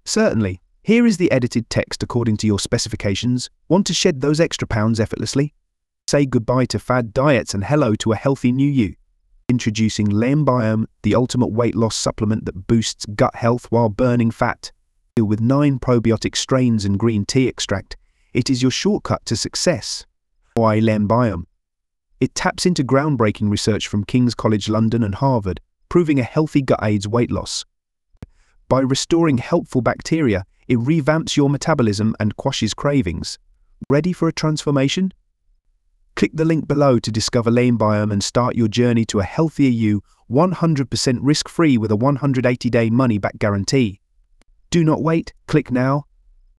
Certainly. Here is the edited text according to your specifications. Want to shed those extra pounds effortlessly? Say goodbye to fad diets and hello to a healthy new you. Introducing Leanbiome, the ultimate weight loss supplement that boosts gut health while burning fat. With 9 probiotic strains and green tea extract, it is your shortcut to success. Why Leanbiome? It taps into groundbreaking research from King's College London and Harvard, proving a healthy gut aids weight loss. By restoring helpful bacteria, it revamps your metabolism and quashes cravings. Ready for a transformation? Click the link below to discover Leanbiome and start your journey to a healthier you, 100% risk-free with a 180-day money-back guarantee. Do not wait, click now.